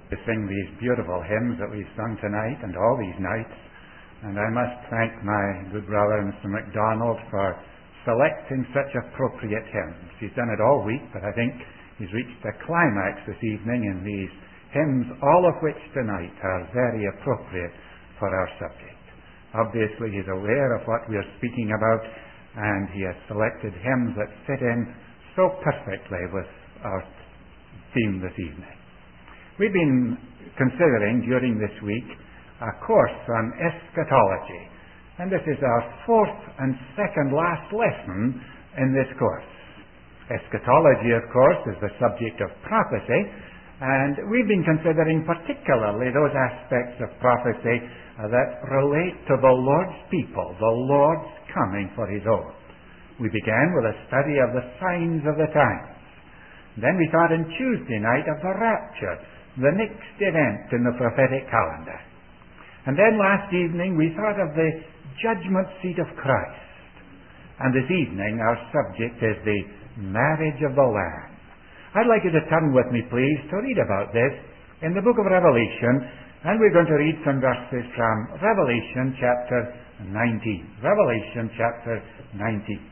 to sing these beautiful hymns that we've sung tonight and all these nights. And I must thank my good brother, Mr. MacDonald, for selecting such appropriate hymns. He's done it all week, but I think he's reached a climax this evening in these hymns, all of which tonight are very appropriate for our subject. Obviously, he's aware of what we are speaking about, and he has selected hymns that fit in so perfectly with our theme this evening. We've been considering during this week a course on eschatology, and this is our fourth and second last lesson in this course. Eschatology, of course, is the subject of prophecy, and we've been considering particularly those aspects of prophecy that relate to the Lord's people, the Lord's coming for His own. We began with a study of the signs of the times. Then we thought on Tuesday night of the rapture, the next event in the prophetic calendar. And then last evening we thought of the judgment seat of Christ. And this evening our subject is the marriage of the Lamb. I'd like you to turn with me, please, to read about this in the book of Revelation, and we're going to read some verses from Revelation chapter 19. Revelation chapter 19.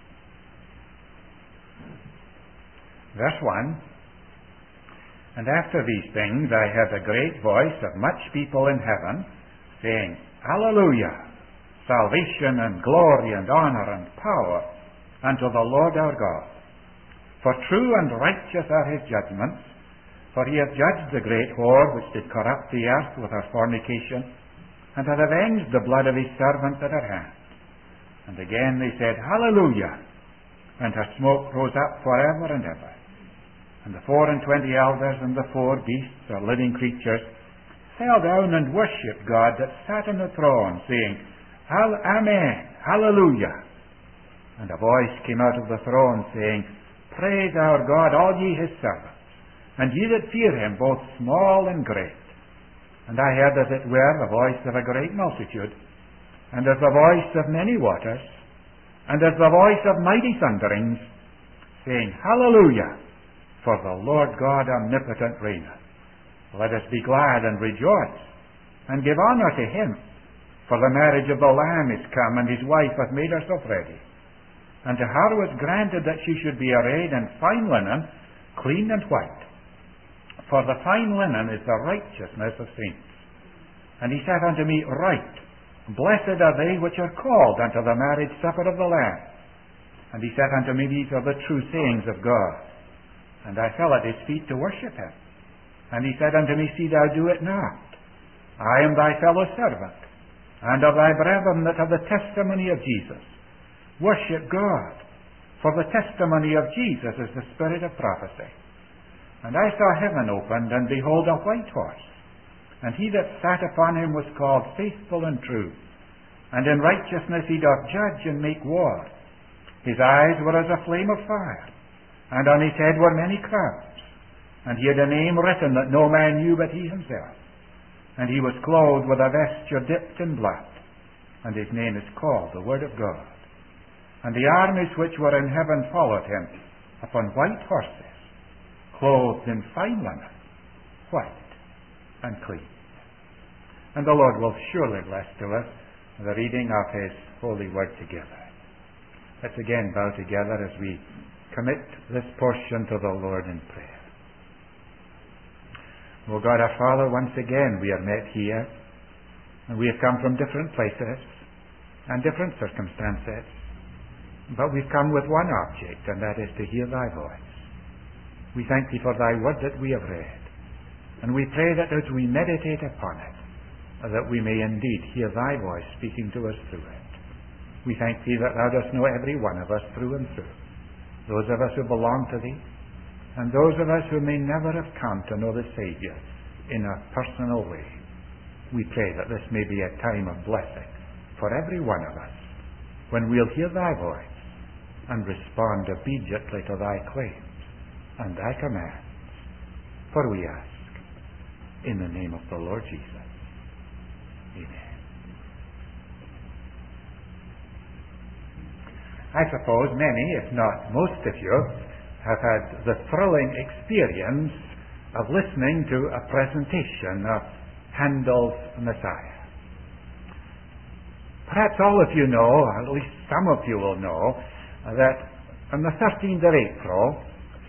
Verse 1. And after these things I heard a great voice of much people in heaven, saying, Hallelujah! Salvation and glory and honor and power unto the Lord our God. For true and righteous are His judgments, for He hath judged the great whore which did corrupt the earth with her fornication, and hath avenged the blood of His servants at her hand. And again they said, Hallelujah! And her smoke rose up forever and ever. And the 24 elders and the 4 beasts, or living creatures, fell down and worshipped God that sat on the throne, saying, Amen, Hallelujah. And a voice came out of the throne, saying, Praise our God, all ye His servants, and ye that fear Him, both small and great. And I heard as it were the voice of a great multitude, and as the voice of many waters, and as the voice of mighty thunderings, saying, Hallelujah! For the Lord God omnipotent reigneth. Let us be glad and rejoice, and give honor to Him. For the marriage of the Lamb is come, and His wife hath made herself ready. And to her was granted that she should be arrayed in fine linen, clean and white. For the fine linen is the righteousness of saints. And He said unto me, Write, Blessed are they which are called unto the marriage supper of the Lamb. And He said unto me, These are the true sayings of God. And I fell at His feet to worship Him. And He said unto me, See thou do it not. I am thy fellow servant, and of thy brethren that have the testimony of Jesus. Worship God, for the testimony of Jesus is the spirit of prophecy. And I saw heaven opened, and behold a white horse. And He that sat upon him was called Faithful and True. And in righteousness He doth judge and make war. His eyes were as a flame of fire, and on His head were many crowns. And He had a name written that no man knew but He Himself. And He was clothed with a vesture dipped in blood. And His name is called the Word of God. And the armies which were in heaven followed Him upon white horses, clothed in fine linen, white and clean. And the Lord will surely bless to us the reading of His holy word together. Let's again bow together as we commit this portion to the Lord in prayer. O God our Father, once again we are met here, and we have come from different places and different circumstances, but we've come with one object, and that is to hear Thy voice. We thank Thee for Thy word that we have read, and we pray that as we meditate upon it, that we may indeed hear Thy voice speaking to us through it. We thank Thee that Thou dost know every one of us through and through, those of us who belong to Thee, and those of us who may never have come to know the Saviour in a personal way. We pray that this may be a time of blessing for every one of us, when we'll hear Thy voice and respond obediently to Thy claims and Thy commands. For we ask, in the name of the Lord Jesus. Amen. I suppose many, if not most of you, have had the thrilling experience of listening to a presentation of Handel's Messiah. Perhaps all of you know, or at least some of you will know, that on the 13th of April,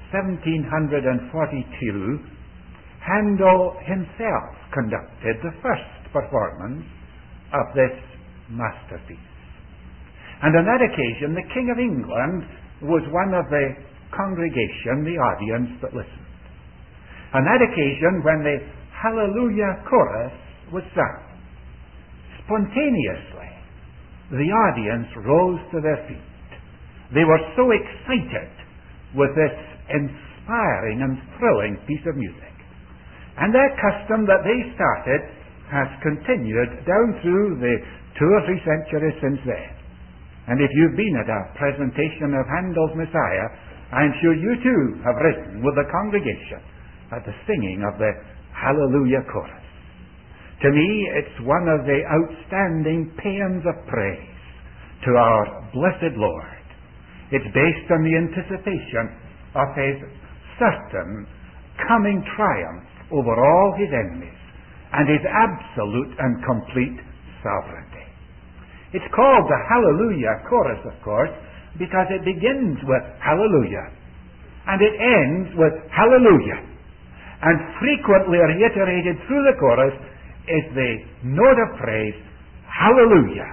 1742, Handel himself conducted the first performance of this masterpiece. And on that occasion, the King of England was one of the congregation, the audience that listened. On that occasion, when the Hallelujah chorus was sung, spontaneously, the audience rose to their feet. They were so excited with this inspiring and thrilling piece of music. And that custom that they started has continued down through the 2 or 3 centuries since then. And if you've been at a presentation of Handel's Messiah, I'm sure you too have risen with the congregation at the singing of the Hallelujah chorus. To me, it's one of the outstanding paeans of praise to our blessed Lord. It's based on the anticipation of His certain coming triumph over all His enemies and His absolute and complete sovereignty. It's called the Hallelujah chorus, of course, because it begins with Hallelujah and it ends with Hallelujah. And frequently reiterated through the chorus is the note of praise, Hallelujah.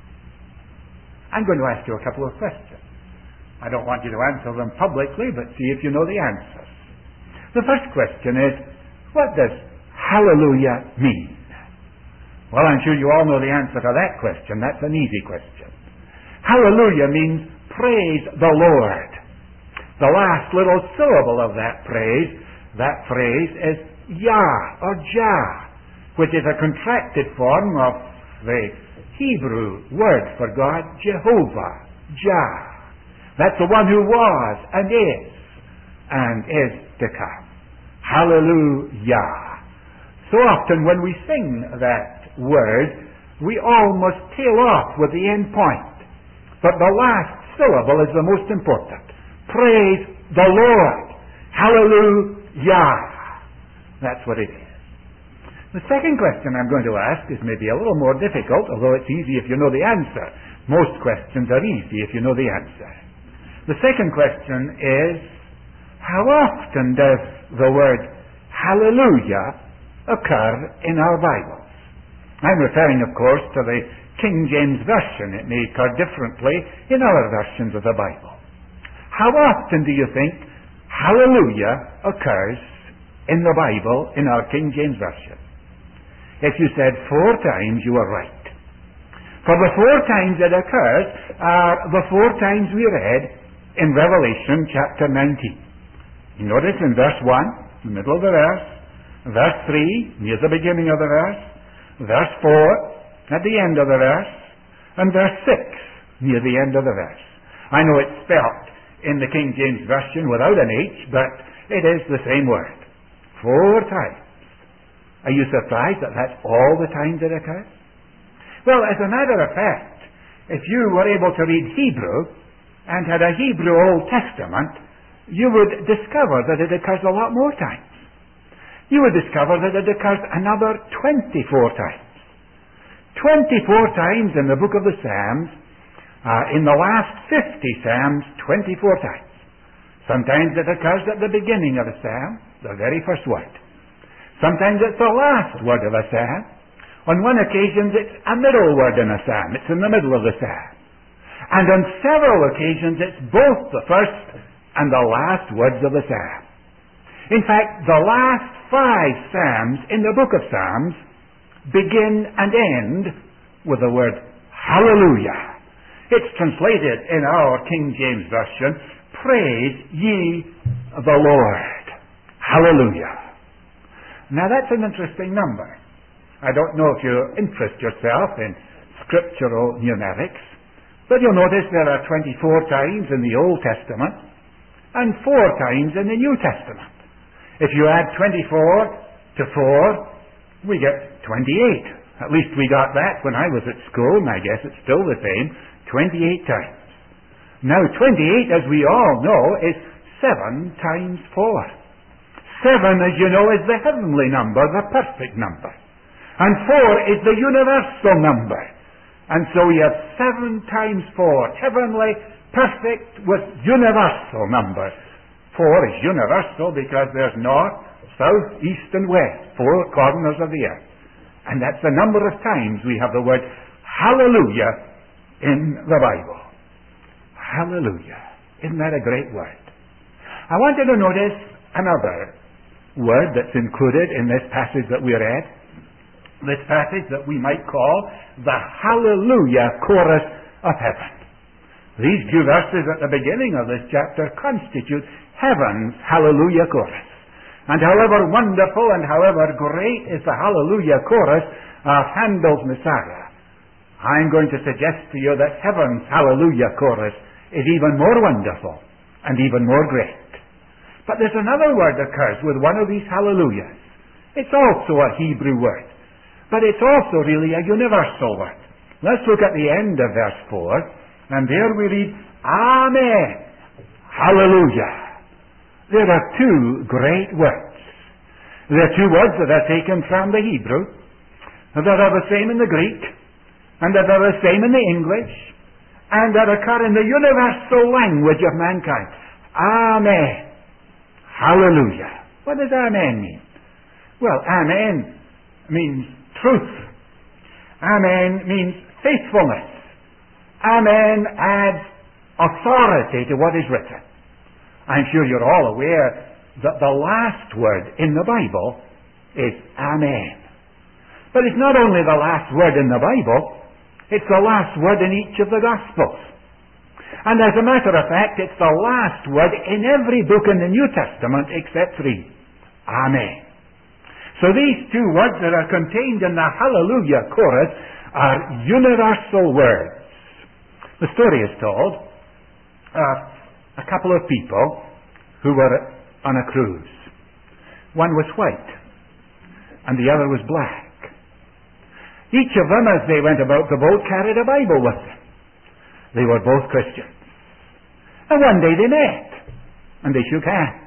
I'm going to ask you a couple of questions. I don't want you to answer them publicly, but see if you know the answers. The first question is, what does Hallelujah mean? Well, I'm sure you all know the answer to that question. That's an easy question. Hallelujah means praise the Lord. The last little syllable of that phrase is Yah or Jah, which is a contracted form of the Hebrew word for God, Jehovah, Jah. That's the one who was and is to come. Hallelujah. So often when we sing that word, we almost tail off with the end point. But the last syllable is the most important. Praise the Lord. Hallelujah. That's what it is. The second question I'm going to ask is maybe a little more difficult, although it's easy if you know the answer. Most questions are easy if you know the answer. The second question is, how often does the word Hallelujah occur in our Bibles? I'm referring, of course, to the King James Version. It may occur differently in other versions of the Bible. How often do you think Hallelujah occurs in the Bible in our King James Version? If you said 4 times, you are right. For the 4 times it occurs are the 4 times we read in Revelation chapter 19. You notice in verse 1, the middle of the verse, verse 3, near the beginning of the verse, verse 4, at the end of the verse, and verse 6, near the end of the verse. I know it's spelt in the King James Version without an H, but it is the same word. 4 times. Are you surprised that that's all the times it occurs? Well, as a matter of fact, if you were able to read Hebrew and had a Hebrew Old Testament, you would discover that it occurs a lot more times. You would discover that it occurs another 24 times. 24 times in the book of the Psalms, in the last 50 Psalms, 24 times. Sometimes it occurs at the beginning of a Psalm, the very first word. Sometimes it's the last word of a psalm. On one occasion, it's a middle word in a psalm. It's in the middle of the psalm. And on several occasions, it's both the first and the last words of the psalm. In fact, the last 5 psalms in the book of Psalms begin and end with the word Hallelujah. It's translated in our King James Version, praise ye the Lord. Hallelujah. Now that's an interesting number. I don't know if you interest yourself in scriptural numerics, but you'll notice there are 24 times in the Old Testament and 4 times in the New Testament. If you add 24 to 4, we get 28. At least we got that when I was at school, and I guess it's still the same, 28 times. Now 28, as we all know, is 7 times 4. 7, as you know, is the heavenly number, the perfect number. And 4 is the universal number. And so we have 7 times 4, heavenly, perfect, with universal number. 4 is universal because there's north, south, east, and west, 4 corners of the earth. And that's the number of times we have the word hallelujah in the Bible. Hallelujah. Isn't that a great word? I want you to notice another word that's included in this passage that we read. This passage that we might call the Hallelujah Chorus of Heaven. These few verses at the beginning of this chapter constitute heaven's Hallelujah Chorus. And however wonderful and however great is the Hallelujah Chorus of Handel's Messiah, I'm going to suggest to you that heaven's Hallelujah Chorus is even more wonderful and even more great. But there's another word that occurs with one of these hallelujahs. It's also a Hebrew word, but it's also really a universal word. Let's look at the end of verse 4, and there we read, Amen. Hallelujah. There are 2 great words. There are 2 words that are taken from the Hebrew, that are the same in the Greek, and that are the same in the English, and that occur in the universal language of mankind. Amen. Hallelujah. What does Amen mean? Well, Amen means truth. Amen means faithfulness. Amen adds authority to what is written. I'm sure you're all aware that the last word in the Bible is Amen. But it's not only the last word in the Bible, it's the last word in each of the Gospels. And as a matter of fact, it's the last word in every book in the New Testament except 3. Amen. So these 2 words that are contained in the Hallelujah Chorus are universal words. The story is told of a couple of people who were on a cruise. One was white and the other was black. Each of them, as they went about the boat, carried a Bible with them. They were both Christians. And one day they met and they shook hands.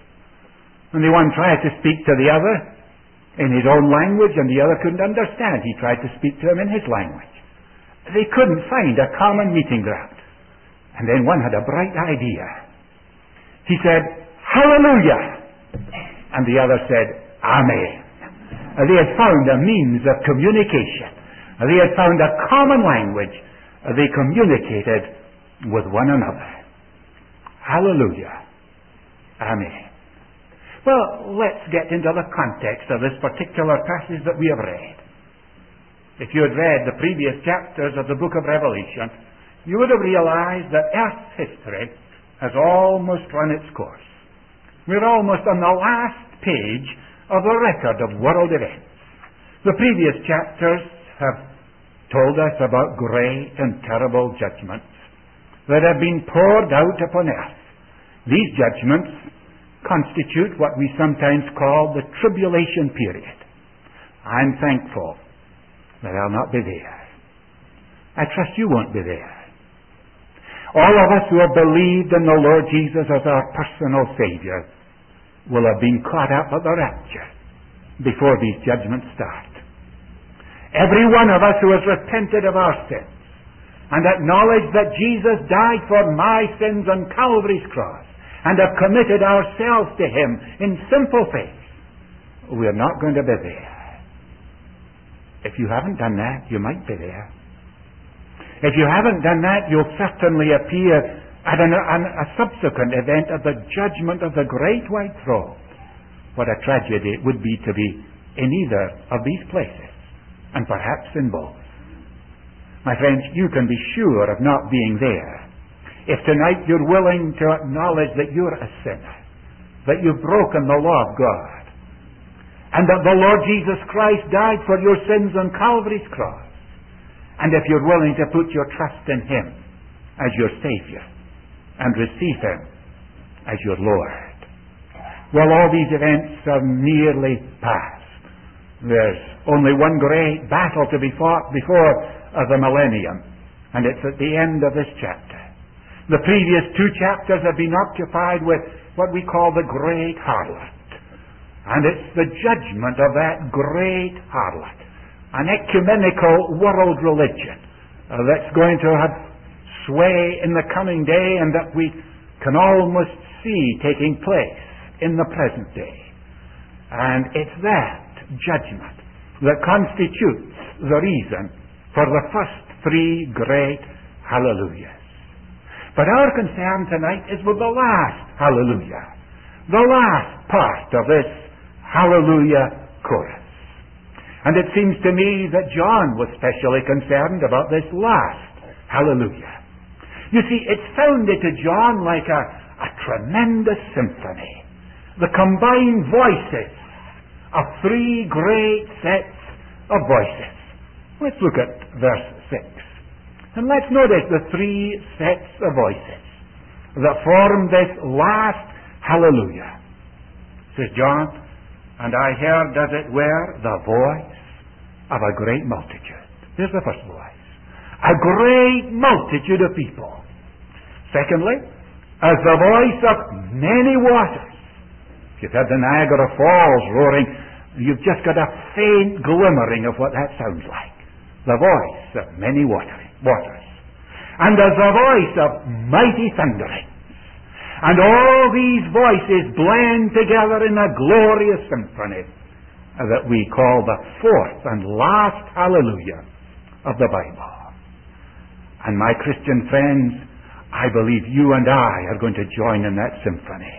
And the one tried to speak to the other in his own language, and the other couldn't understand. He tried to speak to him in his language. They couldn't find a common meeting ground. And then one had a bright idea. He said, Hallelujah! And the other said, Amen. They had found a means of communication. They had found a common language. They communicated with one another. Hallelujah. Amen. Well, let's get into the context of this particular passage that we have read. If you had read the previous chapters of the book of Revelation, you would have realized that Earth's history has almost run its course. We're almost on the last page of the record of world events. The previous chapters have told us about great and terrible judgments that have been poured out upon earth. These judgments constitute what we sometimes call the tribulation period. I'm thankful that I'll not be there. I trust you won't be there. All of us who have believed in the Lord Jesus as our personal Savior will have been caught up at the rapture before these judgments start. Every one of us who has repented of our sins and acknowledged that Jesus died for my sins on Calvary's cross and have committed ourselves to Him in simple faith, we're not going to be there. If you haven't done that, you might be there. If you haven't done that, you'll certainly appear at a subsequent event of the judgment of the great white throne. What a tragedy it would be to be in either of these places, and perhaps in both. My friends, you can be sure of not being there if tonight you're willing to acknowledge that you're a sinner, that you've broken the law of God, and that the Lord Jesus Christ died for your sins on Calvary's cross, and if you're willing to put your trust in Him as your Savior and receive Him as your Lord. Well, all these events are nearly past. There's only one great battle to be fought before the millennium, and it's at the end of this chapter. The previous 2 chapters have been occupied with what we call the great harlot, And it's the judgment of that great harlot, an ecumenical world religion that's going to have sway in the coming day, and that we can almost see taking place in the present day. And it's that judgment that constitutes the reason for the first three great hallelujahs. But our concern tonight is with the last hallelujah, the last part of this hallelujah chorus. And it seems to me that John was specially concerned about this last hallelujah. You see, it sounded to John like a tremendous symphony, the combined voices of three great sets of voices. Let's look at verse 6. And let's notice the three sets of voices that form this last hallelujah. Says John, and I heard, as it were, the voice of a great multitude. There's the first voice. A great multitude of people. Secondly, as the voice of many waters. If you've had the Niagara Falls roaring, you've just got a faint glimmering of what that sounds like. The voice of many waters. And as the voice of mighty thunderings. And all these voices blend together in a glorious symphony that we call the fourth and last hallelujah of the Bible. And my Christian friends, I believe you and I are going to join in that symphony.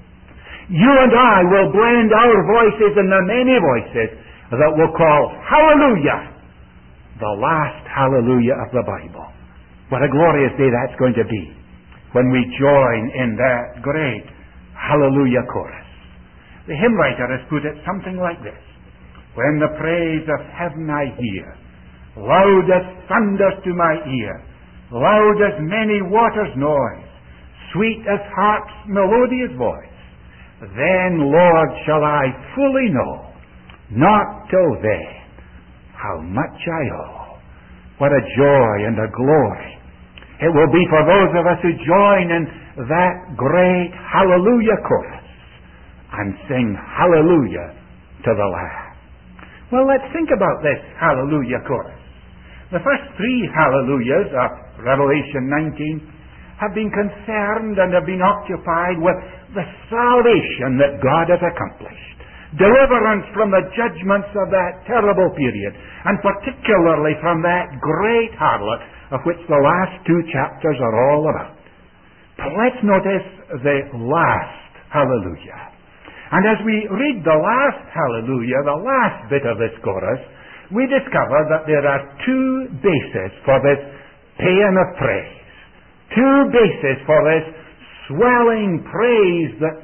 You and I will blend our voices in the many voices that will call hallelujah the last hallelujah of the Bible. What a glorious day that's going to be when we join in that great hallelujah chorus. The hymn writer has put it something like this. When the praise of heaven I hear, loud as thunders to my ear, loud as many waters' noise, sweet as harp's melodious voice, then, Lord, shall I fully know, not till then, how much I owe. What a joy and a glory it will be for those of us who join in that great hallelujah chorus and sing hallelujah to the Lamb. Well, let's think about this hallelujah chorus. The first three hallelujahs of Revelation 19 have been concerned and have been occupied with the salvation that God has accomplished, deliverance from the judgments of that terrible period, and particularly from that great harlot of which the last two chapters are all about. But let's notice the last hallelujah. And as we read the last hallelujah, the last bit of this chorus, we discover that there are two bases for this paean of praise. Two bases for this swelling praise that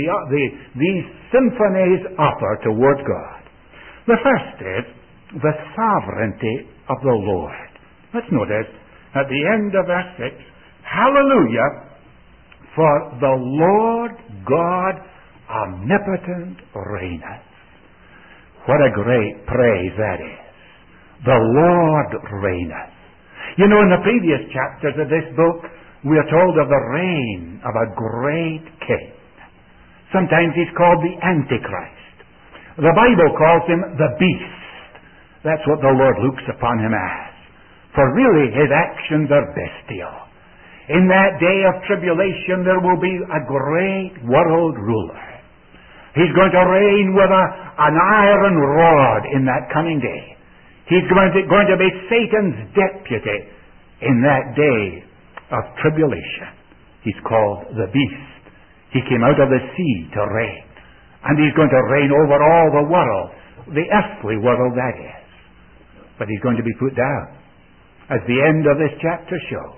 these symphonies offer towards God. The first is the sovereignty of the Lord. Let's notice at the end of verse 6, hallelujah, for the Lord God omnipotent reigneth. What a great praise that is. The Lord reigneth. You know, in the previous chapters of this book, we are told of the reign of a great king. Sometimes he's called the Antichrist. The Bible calls him the beast. That's what the Lord looks upon him as. For really his actions are bestial. In that day of tribulation there will be a great world ruler. He's going to reign with an iron rod in that coming day. He's going to be Satan's deputy in that day of tribulation. He's called the beast. He came out of the sea to reign. And he's going to reign over all the world, the earthly world that is. But he's going to be put down, as the end of this chapter shows.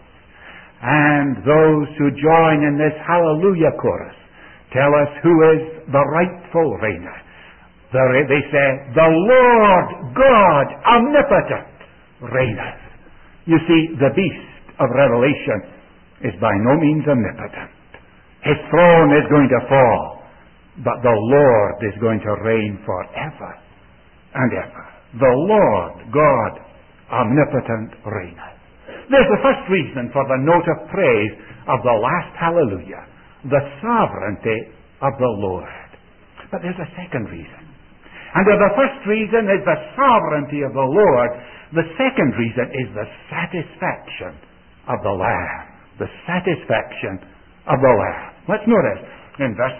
And those who join in this hallelujah chorus tell us who is the rightful reigner. They say, the Lord God omnipotent reigneth. You see, the beast of Revelation is by no means omnipotent. His throne is going to fall, but the Lord is going to reign forever and ever. The Lord God omnipotent reigneth. There's the first reason for the note of praise of the last hallelujah, the sovereignty of the Lord. But there's a second reason. And the first reason is the sovereignty of the Lord. The second reason is the satisfaction of the Lamb. The satisfaction of the Lamb. Let's notice in verse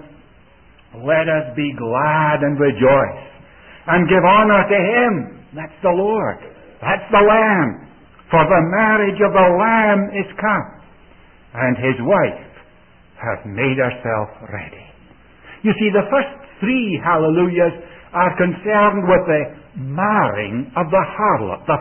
7, let us be glad and rejoice and give honor to Him. That's the Lord. That's the Lamb. For the marriage of the Lamb is come, and His wife hath made herself ready. You see, the first three hallelujahs are concerned with the marrying of the harlot, the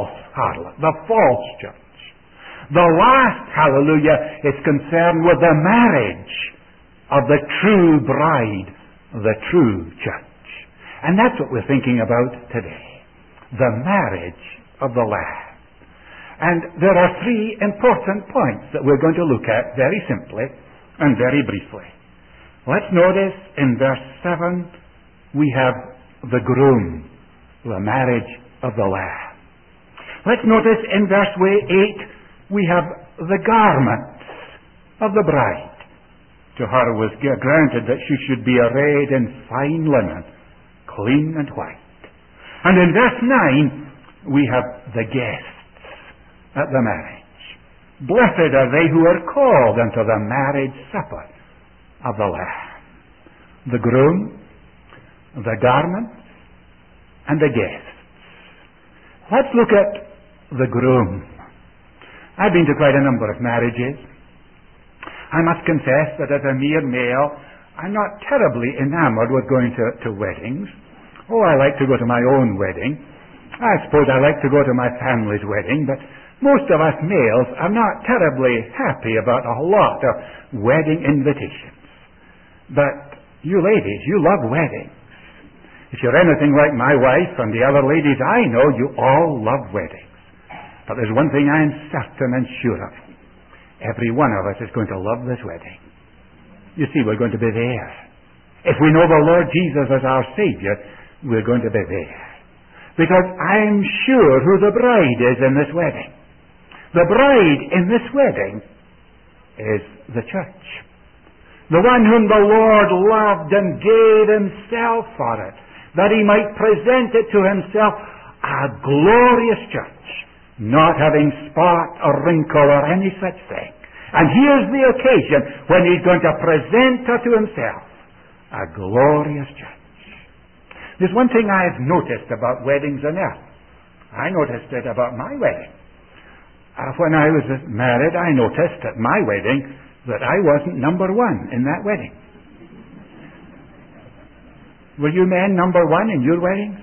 false church. The last hallelujah is concerned with the marriage of the true bride, the true church. And that's what we're thinking about today. The marriage of the Lamb. And there are three important points that we're going to look at very simply and very briefly. Let's notice in verse 7 we have the groom, the marriage of the Lamb. Let's notice in verse 8 we have the garments of the bride. To her was granted that she should be arrayed in fine linen, clean and white. And in verse 9 we have the guests at the marriage. Blessed are they who are called unto the marriage supper of the Lamb. The groom, the garments, and the guests. Let's look at the groom. I've been to quite a number of marriages. I must confess that as a mere male, I'm not terribly enamored with going to weddings. Oh, I like to go to my own wedding. I suppose I like to go to my family's wedding, but most of us males are not terribly happy about a lot of wedding invitations. But you ladies, you love weddings. If you're anything like my wife and the other ladies I know, you all love weddings. But there's one thing I'm certain and sure of. Every one of us is going to love this wedding. You see, we're going to be there. If we know the Lord Jesus as our Savior, we're going to be there. Because I'm sure who the bride is in this wedding. The bride in this wedding is the church. The one whom the Lord loved and gave Himself for it, that He might present it to Himself, a glorious church, not having spot or wrinkle or any such thing. And here's the occasion when He's going to present her to Himself, a glorious church. There's one thing I've noticed about weddings on earth. I noticed it about my wedding. When I was married, I noticed at my wedding that I wasn't number one in that wedding. Were you men number one in your weddings?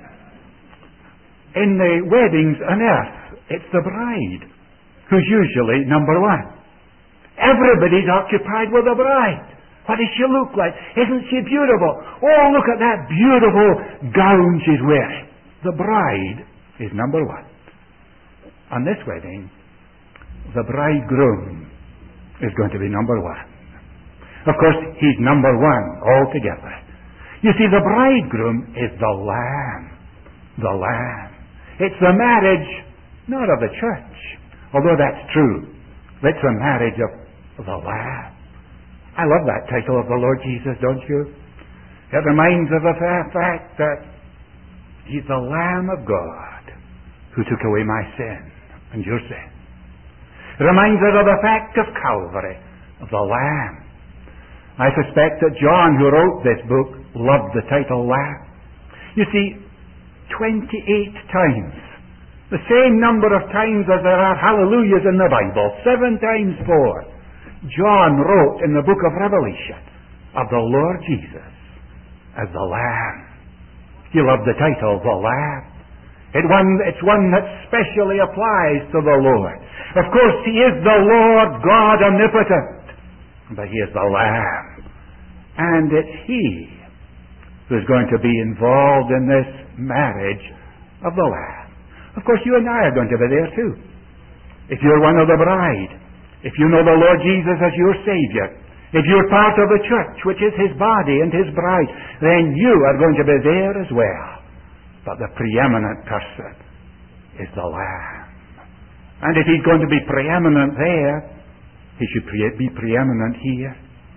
In the weddings on earth, it's the bride who's usually number one. Everybody's occupied with the bride. What does she look like? Isn't she beautiful? Oh, look at that beautiful gown she's wearing. The bride is number one. On this wedding, the bridegroom is going to be number one. Of course, he's number one altogether. You see, the bridegroom is the Lamb. The Lamb. It's the marriage, not of the church, although that's true. It's the marriage of the Lamb. I love that title of the Lord Jesus, don't you? It reminds of the fact that He's the Lamb of God who took away my sin and your sin. It reminds us of the fact of Calvary, of the Lamb. I suspect that John, who wrote this book, loved the title Lamb. You see, 28 times, the same number of times as there are hallelujahs in the Bible, 7 times 4, John wrote in the book of Revelation of the Lord Jesus as the Lamb. He loved the title, the Lamb. It's one that specially applies to the Lord. Of course, He is the Lord God omnipotent, but He is the Lamb. And it's He who's going to be involved in this marriage of the Lamb. Of course, you and I are going to be there too. If you're one of the bride, if you know the Lord Jesus as your Savior, if you're part of the church, which is His body and His bride, then you are going to be there as well. But the preeminent person is the Lamb. And if He's going to be preeminent there, He should be preeminent here.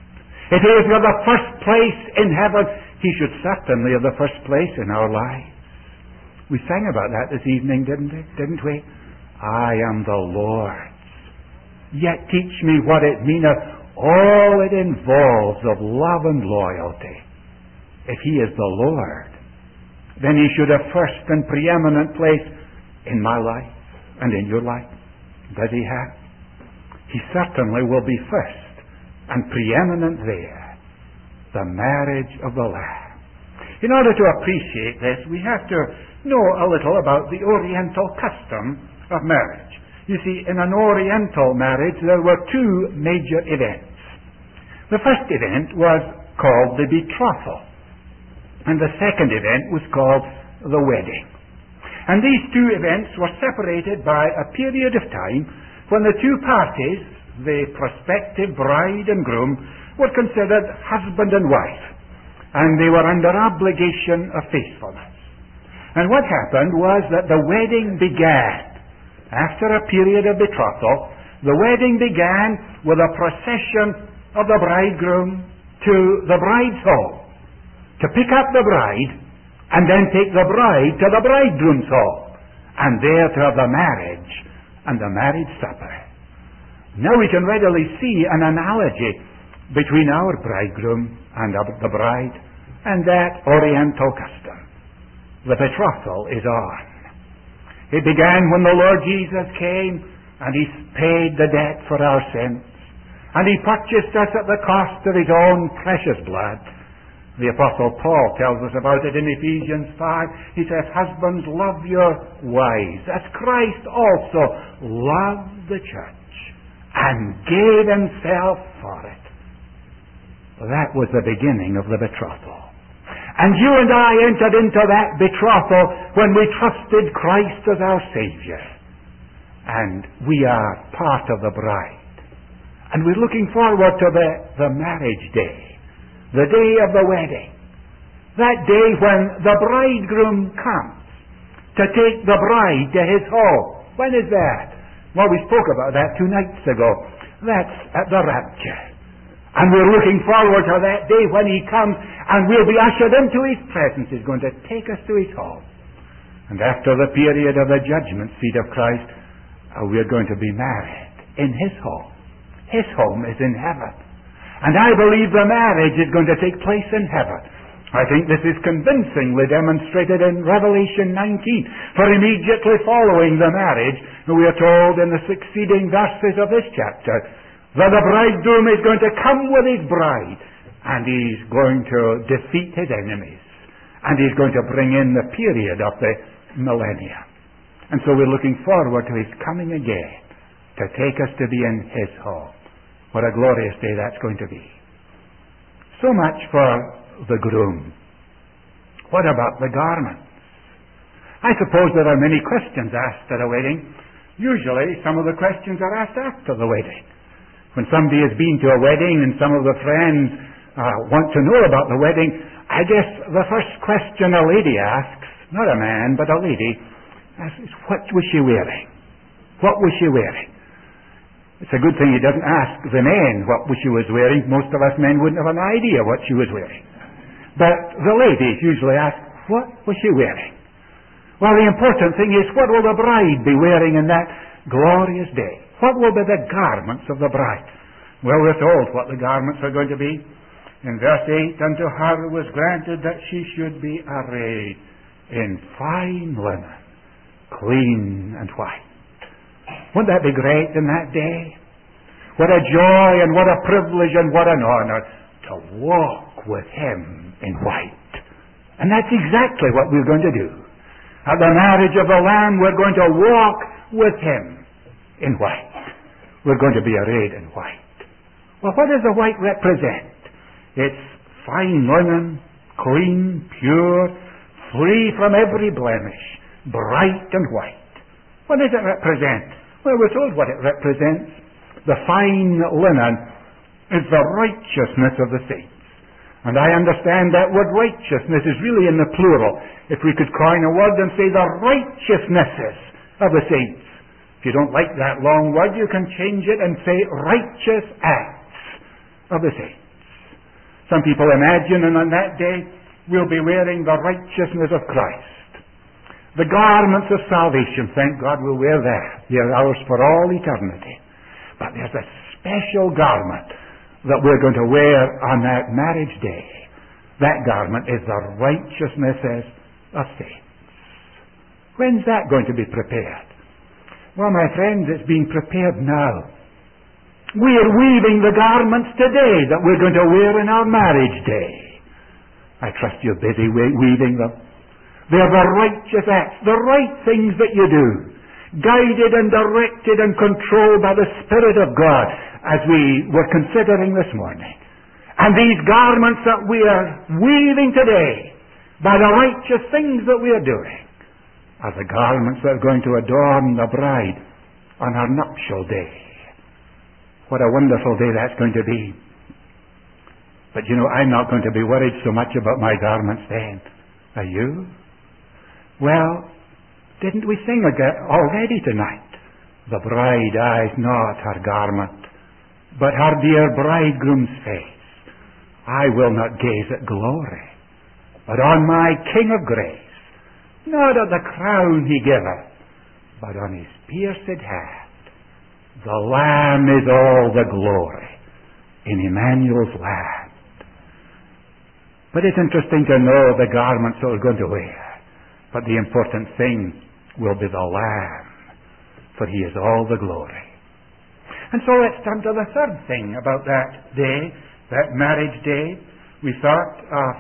If He is the first place in heaven, He should certainly have the first place in our lives. We sang about that this evening, didn't we? I am the Lord's. Yet teach me what it meaneth, all it involves of love and loyalty. If He is the Lord, then He should have first and preeminent place in my life and in your life. Does He have? He certainly will be first and preeminent there. The marriage of the Lamb. In order to appreciate this, we have to know a little about the Oriental custom of marriage. You see, in an Oriental marriage, there were two major events. The first event was called the betrothal, and the second event was called the wedding. And these two events were separated by a period of time when the two parties, the prospective bride and groom, were considered husband and wife, and they were under obligation of faithfulness. And what happened was that the wedding began. After a period of betrothal, the wedding began with a procession of the bridegroom to the bride's home to pick up the bride and then take the bride to the bridegroom's home and there to have the marriage and the marriage supper. Now we can readily see an analogy between our bridegroom and the bride and that Oriental custom. The betrothal is on. It began when the Lord Jesus came and He paid the debt for our sins. And He purchased us at the cost of His own precious blood. The Apostle Paul tells us about it in Ephesians 5. He says, husbands, love your wives, as Christ also loved the church and gave Himself for it. That was the beginning of the betrothal. And you and I entered into that betrothal when we trusted Christ as our Savior. And we are part of the bride. And we're looking forward to the marriage day, the day of the wedding. That day when the bridegroom comes to take the bride to his home. When is that? Well, we spoke about that 2 nights ago. That's at the rapture. And we're looking forward to that day when He comes and we'll be ushered into His presence. He's going to take us to His home. And after the period of the judgment seat of Christ, we're going to be married in His home. His home is in heaven. And I believe the marriage is going to take place in heaven. I think this is convincingly demonstrated in Revelation 19. For immediately following the marriage, we are told in the succeeding verses of this chapter, that the bridegroom is going to come with his bride, and he's going to defeat his enemies, and he's going to bring in the period of the millennium. And so we're looking forward to His coming again to take us to be in His home. What a glorious day that's going to be. So much for the groom. What about the garments? I suppose there are many questions asked at a wedding. Usually some of the questions are asked after the wedding. When somebody has been to a wedding and some of the friends want to know about the wedding, I guess the first question a lady asks, not a man, but a lady, asks, what was she wearing? What was she wearing? It's a good thing he doesn't ask the men what she was wearing. Most of us men wouldn't have an idea what she was wearing. But the ladies usually ask, what was she wearing? Well, the important thing is, what will the bride be wearing in that glorious day? What will be the garments of the bride? Well, we're told what the garments are going to be. In verse 8, unto her was granted that she should be arrayed in fine linen, clean and white. Wouldn't that be great in that day? What a joy and what a privilege and what an honor to walk with Him in white. And that's exactly what we're going to do. At the marriage of the Lamb, we're going to walk with Him in white. We're going to be arrayed in white. Well, what does the white represent? It's fine linen, clean, pure, free from every blemish, bright and white. What does it represent? Well, we're told what it represents. The fine linen is the righteousness of the saints. And I understand that word righteousness is really in the plural. If we could coin a word and say the righteousnesses of the saints. If you don't like that long word, you can change it and say righteous acts of the saints. Some people imagine, and on that day we'll be wearing the righteousness of Christ. The garments of salvation, thank God we'll wear that. They're ours for all eternity. But there's a special garment that we're going to wear on that marriage day. That garment is the righteousness of saints. When's that going to be prepared? Well, my friends, it's being prepared now. We're weaving the garments today that we're going to wear in our marriage day. I trust you're busy weaving them. They're the righteous acts, the right things that you do, guided and directed and controlled by the Spirit of God, as we were considering this morning. And these garments that we are weaving today, by the righteous things that we are doing, are the garments that are going to adorn the bride on her nuptial day. What a wonderful day that's going to be. But you know, I'm not going to be worried so much about my garments then. Are you? Well, didn't we sing already tonight? The bride eyes not her garment, but her dear bridegroom's face. I will not gaze at glory, but on my King of grace, not at the crown he giveth, but on his pierced hand. The Lamb is all the glory in Emmanuel's land. But it's interesting to know the garments that we're going to wear. But the important thing will be the Lamb, for he is all the glory. And so let's turn to the third thing about that day, that marriage day. We thought of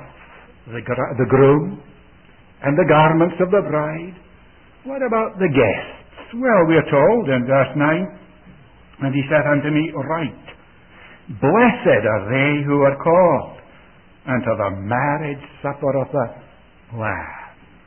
the groom and the garments of the bride. What about the guests? Well, we are told in verse 9, and he said unto me, Write, blessed are they who are called unto the marriage supper of the Lamb.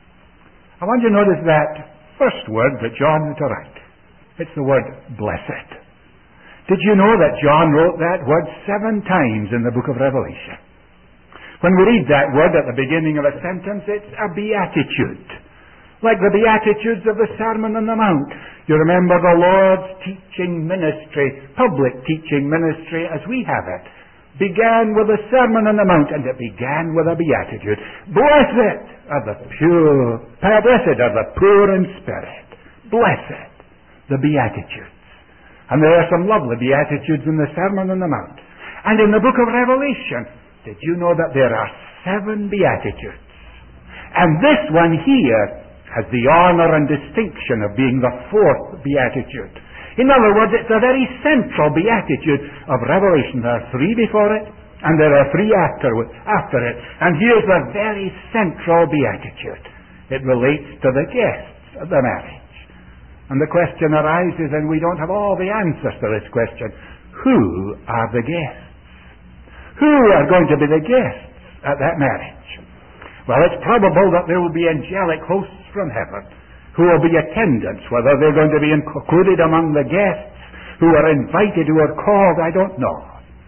I want you to notice that first word that John had to write. It's the word blessed. Did you know that John wrote that word 7 times in the book of Revelation? When we read that word at the beginning of a sentence, it's a beatitude. Like the Beatitudes of the Sermon on the Mount. You remember the Lord's teaching ministry, public teaching ministry as we have it, began with a Sermon on the Mount, and it began with a beatitude. Blessed are the pure, blessed are the poor in spirit. Blessed, the Beatitudes. And there are some lovely Beatitudes in the Sermon on the Mount. And in the book of Revelation, did you know that there are 7 Beatitudes? And this one here has the honor and distinction of being the 4th Beatitude. In other words, it's a very central Beatitude of Revelation. There are 3 before it, and there are 3 after it. And here's the very central Beatitude. It relates to the guests of the marriage. And the question arises, and we don't have all the answers to this question. Who are the guests? Who are going to be the guests at that marriage? Well, it's probable that there will be angelic hosts from heaven who will be attendants. Whether they're going to be included among the guests who are invited, who are called, I don't know.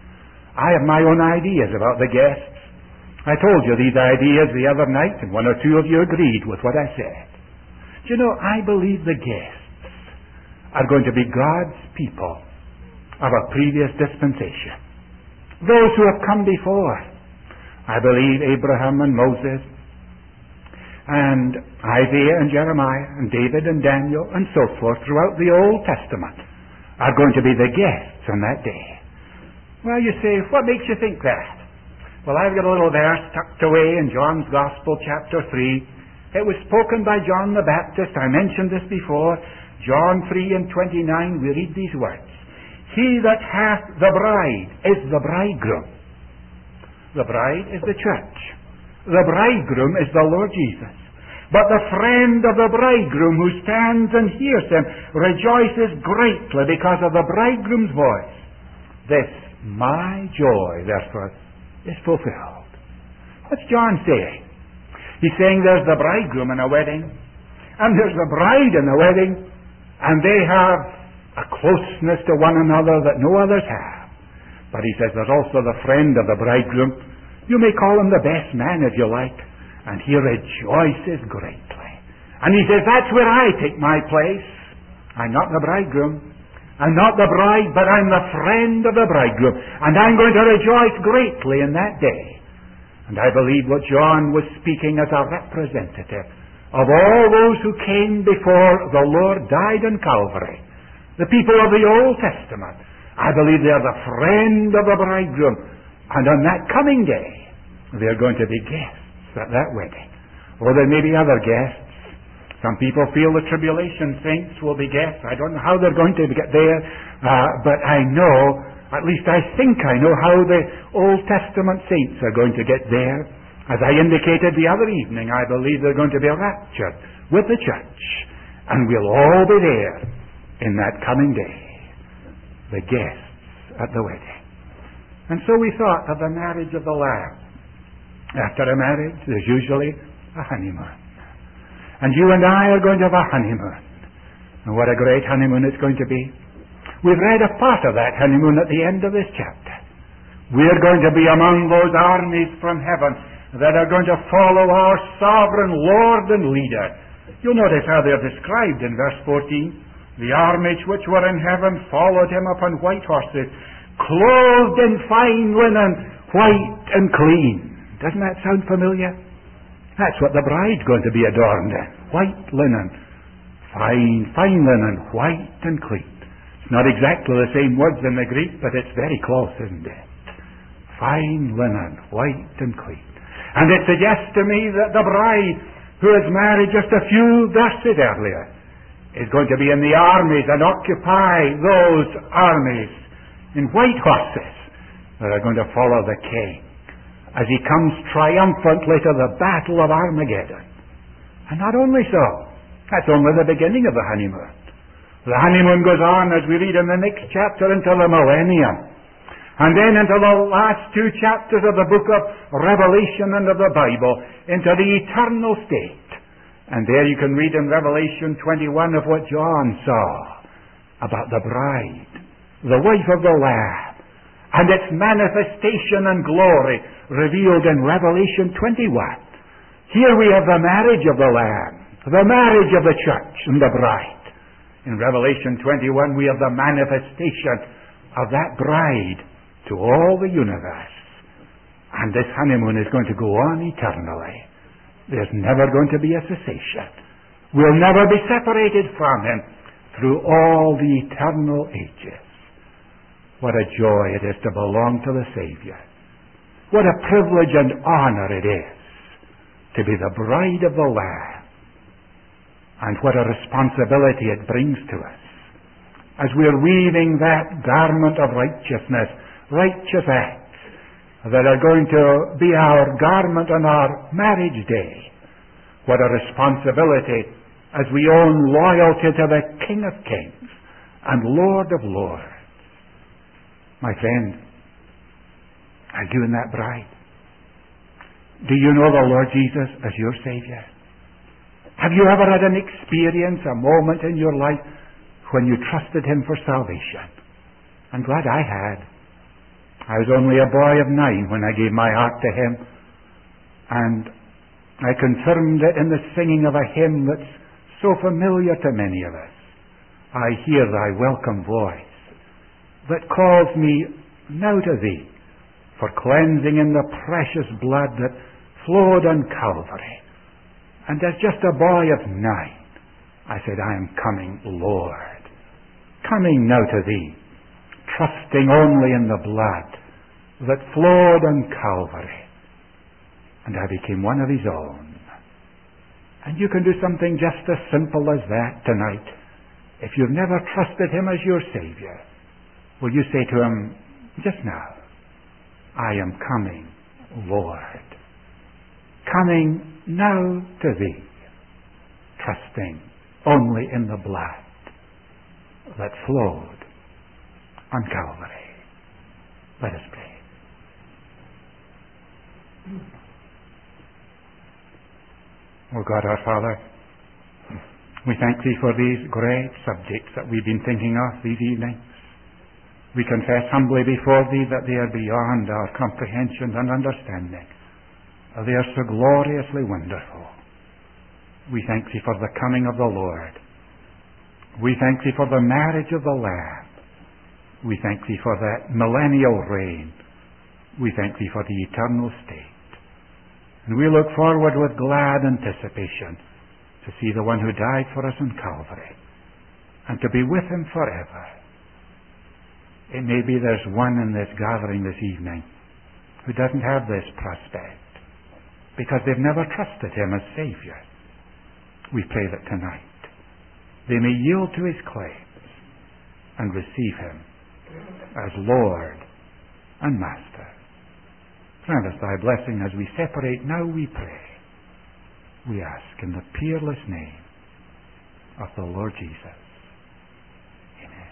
I have my own ideas about the guests. I told you these ideas the other night, and 1 or 2 of you agreed with what I said. Do you know, I believe the guests are going to be God's people of a previous dispensation. Those who have come before. I believe Abraham and Moses and Isaiah and Jeremiah and David and Daniel and so forth throughout the Old Testament are going to be the guests on that day. Well, you say, what makes you think that? Well, I've got a little verse tucked away in John's Gospel, chapter 3. It was spoken by John the Baptist. I mentioned this before. John 3:29, we read these words. He that hath the bride is the bridegroom. The bride is the church. The bridegroom is the Lord Jesus. But the friend of the bridegroom who stands and hears him rejoices greatly because of the bridegroom's voice. This, my joy, therefore, is fulfilled. What's John saying? He's saying there's the bridegroom in a wedding, and there's the bride in a wedding, and they have a closeness to one another that no others have. But he says there's also the friend of the bridegroom. You may call him the best man if you like. And he rejoices greatly. And he says, that's where I take my place. I'm not the bridegroom. I'm not the bride, but I'm the friend of the bridegroom. And I'm going to rejoice greatly in that day. And I believe what John was speaking as a representative of all those who came before the Lord died on Calvary. The people of the Old Testament. I believe they are the friend of the bridegroom. And on that coming day, they are going to be guests at that wedding. Or there may be other guests. Some people feel the tribulation saints will be guests. I don't know how they're going to get there, but I know, at least I think I know how the Old Testament saints are going to get there. As I indicated the other evening, I believe they're going to be raptured with the church, and we'll all be there in that coming day, the guests at the wedding. And so we thought of the marriage of the Lamb. After a marriage, there's usually a honeymoon. And you and I are going to have a honeymoon. And what a great honeymoon it's going to be. We've read a part of that honeymoon at the end of this chapter. We're going to be among those armies from heaven that are going to follow our sovereign Lord and leader. You'll notice how they're described in verse 14. The armies which were in heaven followed him upon white horses, clothed in fine linen, white and clean. Doesn't that sound familiar? That's what the bride's going to be adorned in. White linen. Fine linen, white and clean. It's not exactly the same words in the Greek, but it's very close, isn't it? Fine linen, white and clean. And it suggests to me that the bride, who is married just a few verses earlier, is going to be in the armies and occupy those armies in white horses that are going to follow the king as he comes triumphantly to the battle of Armageddon. And not only so, that's only the beginning of the honeymoon. The honeymoon goes on, as we read in the next chapter, into the millennium. And then into the last two chapters of the book of Revelation and of the Bible, into the eternal state. And there you can read in Revelation 21 of what John saw about the bride, the wife of the Lamb, and its manifestation and glory revealed in Revelation 21. Here we have the marriage of the Lamb, the marriage of the church and the bride. In Revelation 21 we have the manifestation of that bride to all the universe. And this honeymoon is going to go on eternally. There's never going to be a cessation. We'll never be separated from him through all the eternal ages. What a joy it is to belong to the Savior. What a privilege and honor it is to be the bride of the Lamb. And what a responsibility it brings to us as we're weaving that garment of righteousness, righteous acts that are going to be our garment on our marriage day. What a responsibility as we own loyalty to the King of Kings and Lord of Lords. My friend, are you in that bride? Do you know the Lord Jesus as your Savior? Have you ever had an experience, a moment in your life when you trusted him for salvation? I'm glad I had. I was only a boy of 9 when I gave my heart to him, and I confirmed it in the singing of a hymn that's so familiar to many of us. I hear thy welcome voice that calls me now to thee for cleansing in the precious blood that flowed on Calvary. And as just a boy of 9, I said, I am coming, Lord, coming now to thee, trusting only in the blood that flowed on Calvary. And I became one of his own. And you can do something just as simple as that tonight. If you've never trusted him as your Savior, will you say to him, just now, I am coming, Lord. Coming now to thee, trusting only in the blood that flowed on Calvary. Let us pray. O God our Father, we thank thee for these great subjects that we've been thinking of these evenings. We confess humbly before thee that they are beyond our comprehension and understanding. They are so gloriously wonderful. We thank thee for the coming of the Lord. We thank thee for the marriage of the Lamb. We thank Thee for that millennial reign. We thank Thee for the eternal state. And we look forward with glad anticipation to see the one who died for us on Calvary and to be with Him forever. It may be there's one in this gathering this evening who doesn't have this prospect because they've never trusted Him as Savior. We pray that tonight they may yield to His claims and receive Him as Lord and Master. Grant us Thy blessing as we separate now, we pray. We ask in the peerless name of the Lord Jesus.